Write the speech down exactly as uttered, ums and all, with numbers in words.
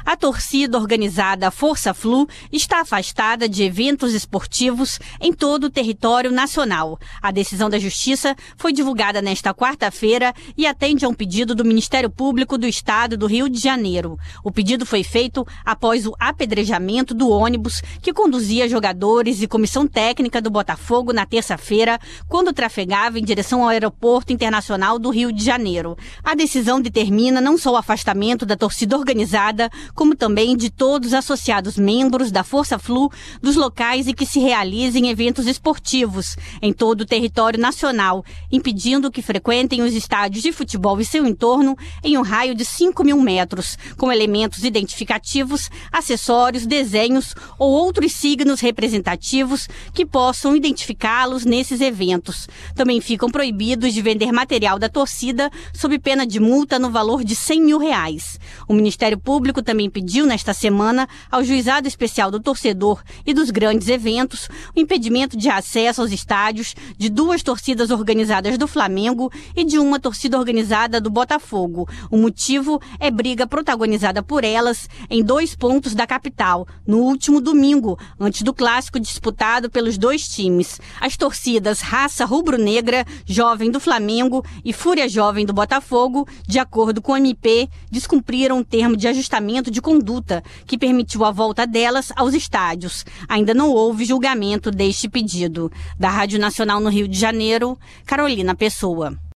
A torcida organizada Força Flu está afastada de eventos esportivos em todo o território nacional. A decisão da Justiça foi divulgada nesta quarta-feira e atende a um pedido do Ministério Público do Estado do Rio de Janeiro. O pedido foi feito após o apedrejamento do ônibus que conduzia jogadores e comissão técnica do Botafogo na terça-feira, quando trafegava em direção ao Aeroporto Internacional do Rio de Janeiro. A decisão determina não só o afastamento da torcida organizada, como também de todos os associados membros da Força Flu dos locais em que se realizem eventos esportivos em todo o território nacional, impedindo que frequentem os estádios de futebol e seu entorno em um raio de cinco mil metros, com elementos identificativos, acessórios, desenhos ou outros signos representativos que possam identificá-los nesses eventos. Também ficam proibidos de vender material da torcida sob pena de multa no valor de cem mil reais. O Ministério Público também pediu nesta semana ao Juizado Especial do Torcedor e dos Grandes Eventos o impedimento de acesso aos estádios de duas torcidas organizadas do Flamengo e de uma torcida organizada do Botafogo. O motivo é briga protagonizada por elas em dois pontos da capital, no último domingo, antes do clássico disputado pelos dois times. As torcidas Raça Rubro-Negra, Jovem do Flamengo e Fúria Jovem do Botafogo, de acordo com o M P, descumpriram um termo de ajustamento de conduta que permitiu a volta delas aos estádios. Ainda não houve julgamento deste pedido. Da Rádio Nacional no Rio de Janeiro, Carolina Pessoa.